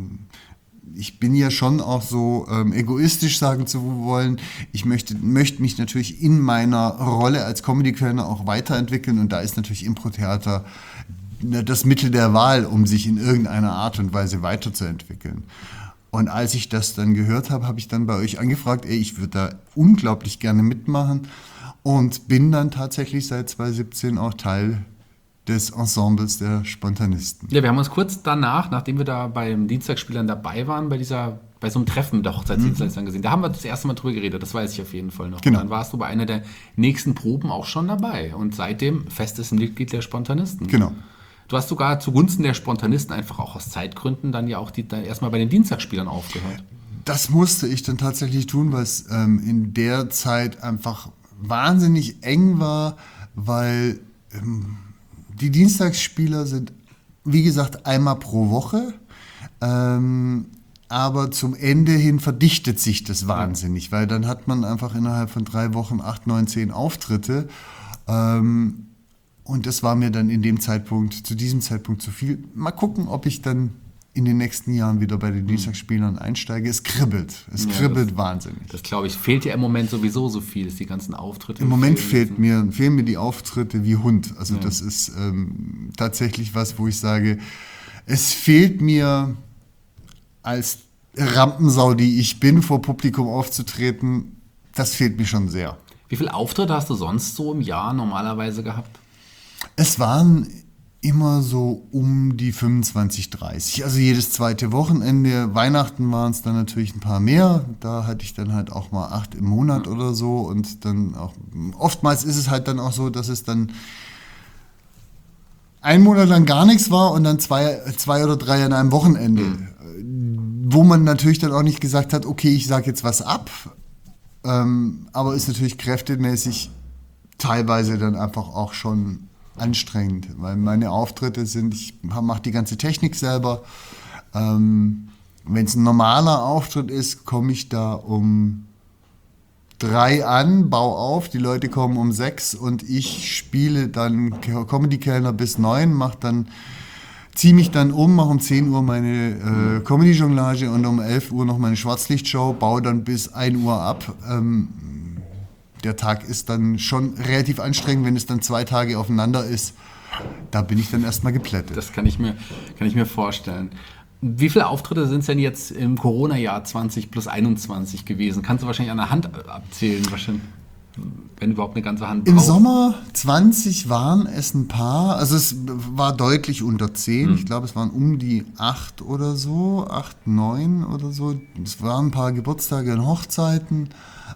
ich bin ja schon auch so egoistisch sagen zu wollen, ich möchte mich natürlich in meiner Rolle als Comedy-Kellner auch weiterentwickeln, und da ist natürlich Impro-Theater das Mittel der Wahl, um sich in irgendeiner Art und Weise weiterzuentwickeln. Und als ich das dann gehört habe, habe ich dann bei euch angefragt, ich würde da unglaublich gerne mitmachen, und bin dann tatsächlich seit 2017 auch Teil des Ensembles der Spontanisten. Ja, wir haben uns kurz danach, nachdem wir da beim Dienstagsspielern dabei waren, bei so einem Treffen der Hochzeitsdienstleistern gesehen. Da haben wir das erste Mal drüber geredet, das weiß ich auf jeden Fall noch. Genau. Und dann warst du bei einer der nächsten Proben auch schon dabei und seitdem festes Mitglied der Spontanisten. Genau. Du hast sogar zugunsten der Spontanisten einfach auch aus Zeitgründen dann ja auch erstmal bei den Dienstagsspielern aufgehört. Das musste ich dann tatsächlich tun, weil es in der Zeit einfach wahnsinnig eng war, weil die Dienstagsspieler sind, wie gesagt, einmal pro Woche, aber zum Ende hin verdichtet sich das wahnsinnig, weil dann hat man einfach innerhalb von 3 Wochen 8, 9, 10 Auftritte. Und das war mir dann zu diesem Zeitpunkt zu viel. Mal gucken, ob ich dann in den nächsten Jahren wieder bei den Dienstagsspielern einsteige. Es kribbelt wahnsinnig. Das glaube ich, fehlt ja im Moment sowieso so viel, die ganzen Auftritte. Im Moment fehlen mir die Auftritte wie Hund. Also das ist tatsächlich was, wo ich sage, es fehlt mir als Rampensau, die ich bin, vor Publikum aufzutreten. Das fehlt mir schon sehr. Wie viele Auftritte hast du sonst so im Jahr normalerweise gehabt? Es waren immer so um die 25, 30. Also jedes zweite Wochenende. Weihnachten waren es dann natürlich ein paar mehr. Da hatte ich dann halt auch mal 8 im Monat oder so. Und dann auch, oftmals ist es halt dann auch so, dass es dann einen Monat lang gar nichts war und dann zwei oder 3 an einem Wochenende. Wo man natürlich dann auch nicht gesagt hat, okay, ich sage jetzt was ab. Aber ist natürlich kräftemäßig teilweise dann einfach auch schon anstrengend, weil meine Auftritte sind, ich mache die ganze Technik selber. Wenn es ein normaler Auftritt ist, komme ich da um 3 an, baue auf, die Leute kommen um 6 und ich spiele dann Comedy-Kellner bis 9, ziehe mich dann um, mache um 10 Uhr meine Comedy-Jonglage und um 11 Uhr noch meine Schwarzlichtshow, baue dann bis 1 Uhr ab. Der Tag ist dann schon relativ anstrengend, wenn es dann 2 Tage aufeinander ist. Da bin ich dann erstmal geplättet. Das kann ich mir vorstellen. Wie viele Auftritte sind es denn jetzt im Corona-Jahr 20 plus 21 gewesen? Kannst du wahrscheinlich an der Hand abzählen. Wahrscheinlich. wenn überhaupt eine ganze Hand Im braucht? Sommer 20 waren es ein paar, also es war deutlich unter 10. Ich glaube, es waren um die 8 oder so, 8, 9 oder so. Es waren ein paar Geburtstage und Hochzeiten.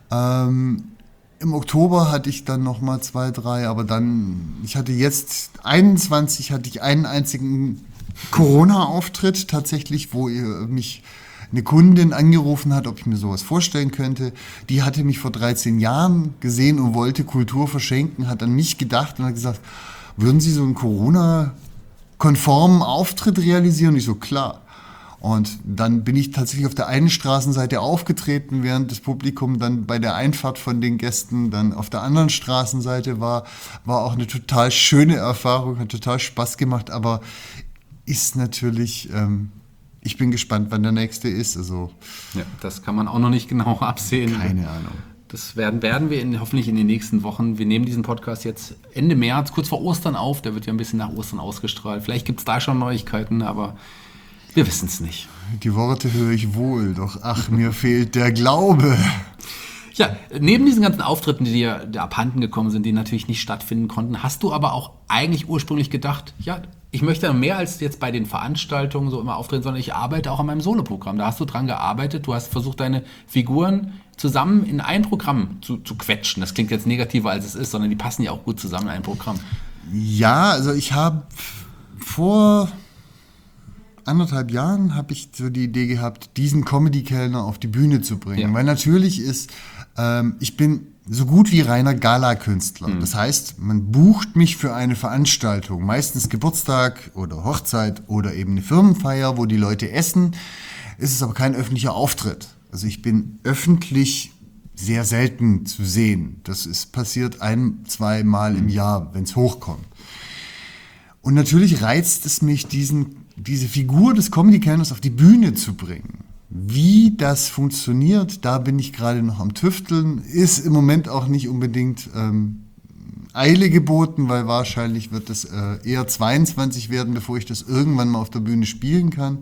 Im Oktober hatte ich dann nochmal 2, 3, aber dann, ich hatte jetzt 21, hatte ich einen einzigen Corona-Auftritt tatsächlich, wo mich eine Kundin angerufen hat, ob ich mir sowas vorstellen könnte. Die hatte mich vor 13 Jahren gesehen und wollte Kultur verschenken, hat an mich gedacht und hat gesagt, würden Sie so einen Corona-konformen Auftritt realisieren? Und ich so, klar. Und dann bin ich tatsächlich auf der einen Straßenseite aufgetreten, während das Publikum dann bei der Einfahrt von den Gästen dann auf der anderen Straßenseite war. War auch eine total schöne Erfahrung, hat total Spaß gemacht, aber ist natürlich... ich bin gespannt, wann der nächste ist. Also Ja, das kann man auch noch nicht genau absehen. keine Ahnung. Das werden wir hoffentlich in den nächsten Wochen. Wir nehmen diesen Podcast jetzt Ende März, kurz vor Ostern auf. Der wird ja ein bisschen nach Ostern ausgestrahlt. Vielleicht gibt es da schon Neuigkeiten, aber wir wissen es nicht. Die Worte höre ich wohl, doch ach, mir fehlt der Glaube. Ja, neben diesen ganzen Auftritten, die dir abhanden gekommen sind, die natürlich nicht stattfinden konnten, hast du aber auch eigentlich ursprünglich gedacht, ja, ich möchte mehr als jetzt bei den Veranstaltungen so immer auftreten, sondern ich arbeite auch an meinem Soloprogramm. Da hast du dran gearbeitet, du hast versucht, deine Figuren zusammen in ein Programm zu quetschen. Das klingt jetzt negativer, als es ist, sondern die passen ja auch gut zusammen in ein Programm. Ja, also ich habe vor 1,5 Jahren habe ich so die Idee gehabt, diesen Comedy-Kellner auf die Bühne zu bringen. Ja. Weil natürlich ist, ich bin so gut wie reiner Gala-Künstler. Das heißt, man bucht mich für eine Veranstaltung, meistens Geburtstag oder Hochzeit oder eben eine Firmenfeier, wo die Leute essen. Es ist aber kein öffentlicher Auftritt. Also ich bin öffentlich sehr selten zu sehen. Das ist passiert 1-2 Mal im Jahr, wenn es hochkommt. Und natürlich reizt es mich, diese Figur des Comedy-Kellners auf die Bühne zu bringen. Wie das funktioniert, da bin ich gerade noch am Tüfteln. Ist im Moment auch nicht unbedingt Eile geboten, weil wahrscheinlich wird es eher 22 werden, bevor ich das irgendwann mal auf der Bühne spielen kann.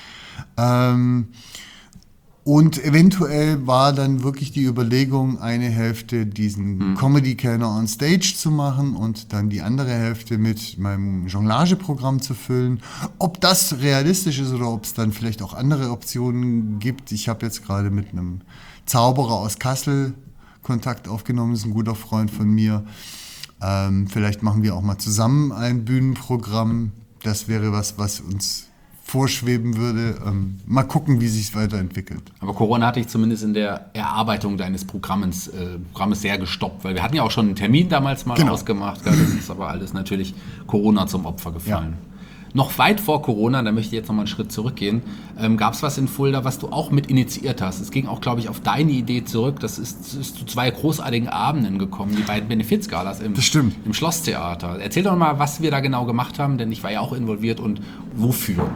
Und eventuell war dann wirklich die Überlegung, eine Hälfte diesen Comedy-Kellner on Stage zu machen und dann die andere Hälfte mit meinem Jonglageprogramm zu füllen. Ob das realistisch ist oder ob es dann vielleicht auch andere Optionen gibt. Ich habe jetzt gerade mit einem Zauberer aus Kassel Kontakt aufgenommen, das ist ein guter Freund von mir. Vielleicht machen wir auch mal zusammen ein Bühnenprogramm. Das wäre was uns vorschweben würde. Mal gucken, wie sich es weiterentwickelt. Aber Corona hat dich zumindest in der Erarbeitung deines Programmes sehr gestoppt, weil wir hatten ja auch schon einen Termin damals mal ausgemacht. Gell? Das ist aber alles natürlich Corona zum Opfer gefallen. Ja. Noch weit vor Corona, da möchte ich jetzt noch mal einen Schritt zurückgehen, gab es was in Fulda, was du auch mit initiiert hast. Es ging auch, glaube ich, auf deine Idee zurück. Das ist zu 2 großartigen Abenden gekommen, die beiden Benefizgalas im Schlosstheater. Erzähl doch mal, was wir da genau gemacht haben, denn ich war ja auch involviert und wofür.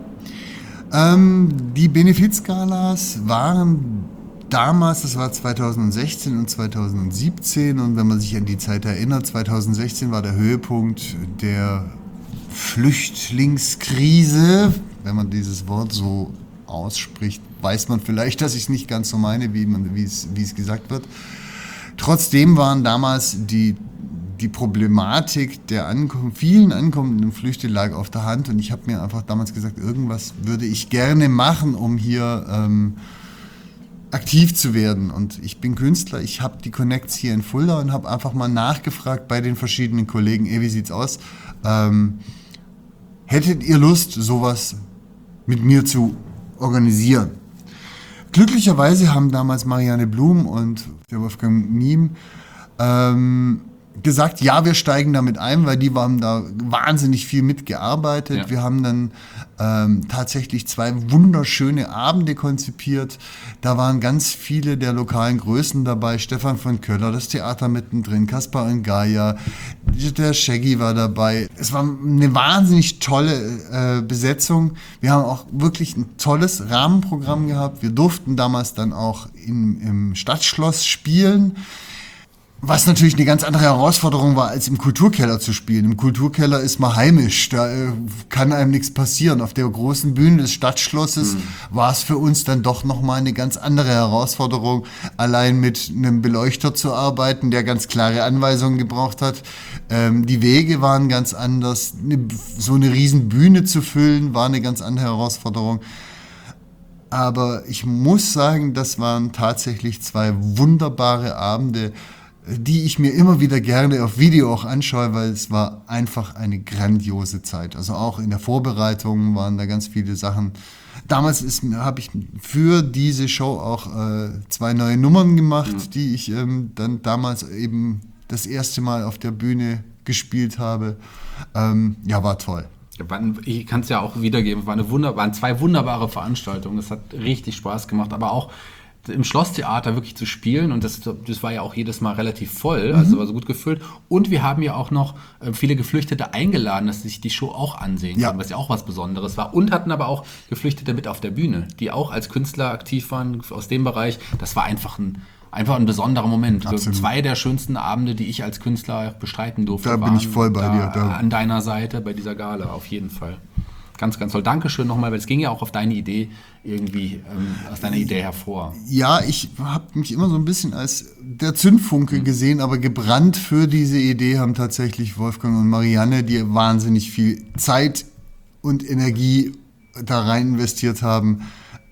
Die Benefizgalas waren damals, das war 2016 und 2017, und wenn man sich an die Zeit erinnert, 2016 war der Höhepunkt der Flüchtlingskrise. Wenn man dieses Wort so ausspricht, weiß man vielleicht, dass ich es nicht ganz so meine, wie es gesagt wird. Trotzdem waren damals die Problematik der vielen ankommenden Flüchtlinge lag auf der Hand, und ich habe mir einfach damals gesagt, irgendwas würde ich gerne machen, um hier aktiv zu werden. Und ich bin Künstler, ich habe die Connects hier in Fulda und habe einfach mal nachgefragt bei den verschiedenen Kollegen, wie sieht's aus? Hättet ihr Lust, sowas mit mir zu organisieren? Glücklicherweise haben damals Marianne Blum und der Wolfgang Miem gesagt, ja, wir steigen damit ein, weil die haben da wahnsinnig viel mitgearbeitet. Ja. Wir haben dann tatsächlich 2 wunderschöne Abende konzipiert. Da waren ganz viele der lokalen Größen dabei. Stefan von Köller, das Theater mittendrin, Kaspar und Gaia, der Shaggy war dabei. Es war eine wahnsinnig tolle Besetzung. Wir haben auch wirklich ein tolles Rahmenprogramm gehabt. Wir durften damals dann auch im Stadtschloss spielen. Was natürlich eine ganz andere Herausforderung war, als im Kulturkeller zu spielen. Im Kulturkeller ist man heimisch, da kann einem nichts passieren. Auf der großen Bühne des Stadtschlosses war es für uns dann doch nochmal eine ganz andere Herausforderung, allein mit einem Beleuchter zu arbeiten, der ganz klare Anweisungen gebraucht hat. Die Wege waren ganz anders. So eine riesen Bühne zu füllen, war eine ganz andere Herausforderung. Aber ich muss sagen, das waren tatsächlich 2 wunderbare Abende, die ich mir immer wieder gerne auf Video auch anschaue, weil es war einfach eine grandiose Zeit. Also auch in der Vorbereitung waren da ganz viele Sachen. Damals habe ich für diese Show auch 2 neue Nummern gemacht, die ich dann damals eben das erste Mal auf der Bühne gespielt habe. War toll. Ich kann es ja auch wiedergeben, waren 2 wunderbare Veranstaltungen. Es hat richtig Spaß gemacht, aber auch im Schlosstheater wirklich zu spielen, und das war ja auch jedes Mal relativ voll, also war so gut gefüllt. Und wir haben ja auch noch viele Geflüchtete eingeladen, dass sie sich die Show auch ansehen können, was ja auch was Besonderes war. Und hatten aber auch Geflüchtete mit auf der Bühne, die auch als Künstler aktiv waren aus dem Bereich. Das war einfach ein besonderer Moment. Absolut. 2 der schönsten Abende, die ich als Künstler bestreiten durfte. Da bin ich voll bei dir. An deiner Seite bei dieser Gala, auf jeden Fall. Ganz, ganz toll. Dankeschön nochmal, weil es ging ja auch auf deine Idee irgendwie, aus deiner Idee hervor. Ja, ich habe mich immer so ein bisschen als der Zündfunke gesehen, aber gebrannt für diese Idee haben tatsächlich Wolfgang und Marianne, die wahnsinnig viel Zeit und Energie da rein investiert haben.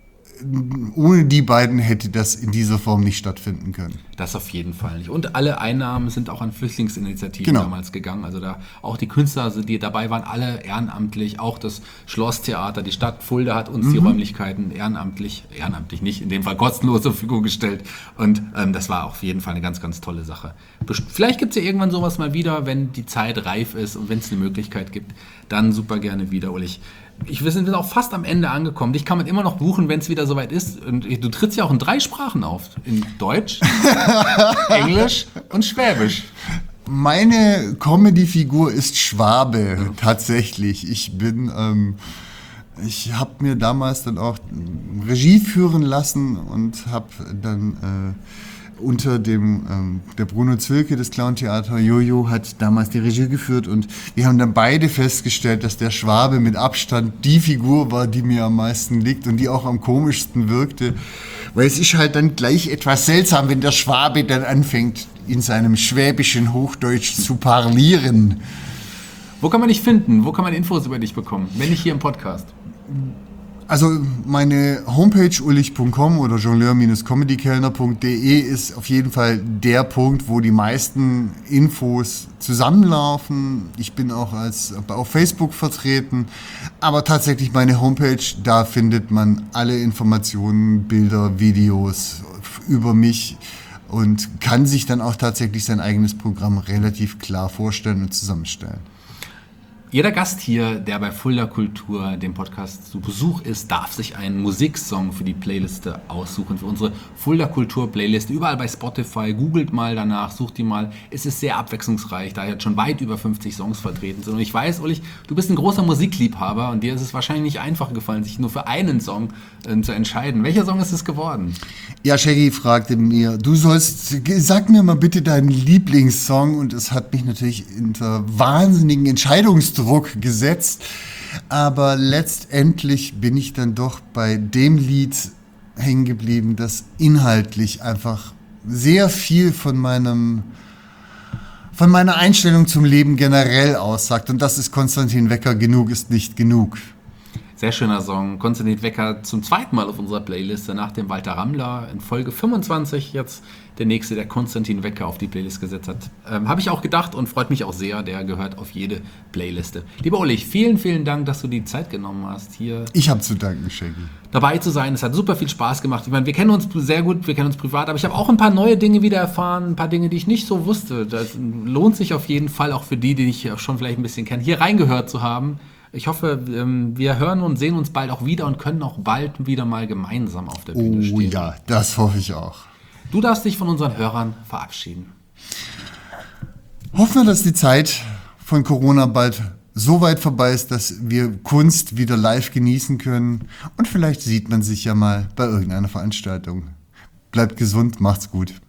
Ohne die beiden hätte das in dieser Form nicht stattfinden können. Das auf jeden Fall nicht. Und alle Einnahmen sind auch an Flüchtlingsinitiativen damals gegangen. Also da auch die Künstler, die dabei waren, alle ehrenamtlich. Auch das Schlosstheater, die Stadt Fulda hat uns die Räumlichkeiten ehrenamtlich nicht, in dem Fall kostenlos zur Verfügung gestellt. Und das war auf jeden Fall eine ganz, ganz tolle Sache. Vielleicht gibt es ja irgendwann sowas mal wieder, wenn die Zeit reif ist und wenn es eine Möglichkeit gibt, dann super gerne wieder, Ulrich. Wir sind auch fast am Ende angekommen. Dich kann man immer noch buchen, wenn es wieder soweit ist. Und du trittst ja auch in 3 Sprachen auf. In Deutsch, Englisch und Schwäbisch. Meine Comedy-Figur ist Schwabe, tatsächlich. Ich habe mir damals dann auch Regie führen lassen und habe dann unter dem, der Bruno Zwilke des Clowntheater, Jojo, hat damals die Regie geführt, und wir haben dann beide festgestellt, dass der Schwabe mit Abstand die Figur war, die mir am meisten liegt und die auch am komischsten wirkte, weil es ist halt dann gleich etwas seltsam, wenn der Schwabe dann anfängt, in seinem schwäbischen Hochdeutsch zu parlieren. Wo kann man dich finden? Wo kann man Infos über dich bekommen, wenn nicht hier im Podcast? Also meine Homepage ulrich.com oder jongleur-comedykellner.de ist auf jeden Fall der Punkt, wo die meisten Infos zusammenlaufen. Ich bin auch auf Facebook vertreten, aber tatsächlich meine Homepage, da findet man alle Informationen, Bilder, Videos über mich und kann sich dann auch tatsächlich sein eigenes Programm relativ klar vorstellen und zusammenstellen. Jeder Gast hier, der bei Fulda Kultur, dem Podcast, zu Besuch ist, darf sich einen Musiksong für die Playliste aussuchen, für unsere Fulda Kultur Playliste. Überall bei Spotify, googelt mal danach, sucht die mal. Es ist sehr abwechslungsreich, da jetzt schon weit über 50 Songs vertreten sind. Und ich weiß, Ulrich, du bist ein großer Musikliebhaber und dir ist es wahrscheinlich nicht einfach gefallen, sich nur für einen Song zu entscheiden. Welcher Song ist es geworden? Ja, Shaggy fragte mir, sag mir mal bitte deinen Lieblingssong, und es hat mich natürlich unter wahnsinnigen Entscheidungsdruck gesetzt, aber letztendlich bin ich dann doch bei dem Lied hängen geblieben, das inhaltlich einfach sehr viel von meiner Einstellung zum Leben generell aussagt, und das ist Konstantin Wecker, Genug ist nicht genug. Sehr schöner Song. Konstantin Wecker zum 2. Mal auf unserer Playliste nach dem Walter Rammler. In Folge 25 jetzt der nächste, der Konstantin Wecker auf die Playlist gesetzt hat. Habe ich auch gedacht und freut mich auch sehr. Der gehört auf jede Playliste. Lieber Ulrich, vielen, vielen Dank, dass du die Zeit genommen hast, hier Ich habe zu danken, Shaggy. Dabei zu sein. Es hat super viel Spaß gemacht. Ich meine, wir kennen uns sehr gut, wir kennen uns privat, aber ich habe auch ein paar neue Dinge wieder erfahren, ein paar Dinge, die ich nicht so wusste. Das lohnt sich auf jeden Fall, auch für die ich schon vielleicht ein bisschen kenne, hier reingehört zu haben. Ich hoffe, wir hören und sehen uns bald auch wieder und können auch bald wieder mal gemeinsam auf der Bühne stehen. Oh ja, das hoffe ich auch. Du darfst dich von unseren Hörern verabschieden. Hoffen wir, dass die Zeit von Corona bald so weit vorbei ist, dass wir Kunst wieder live genießen können. Und vielleicht sieht man sich ja mal bei irgendeiner Veranstaltung. Bleibt gesund, macht's gut.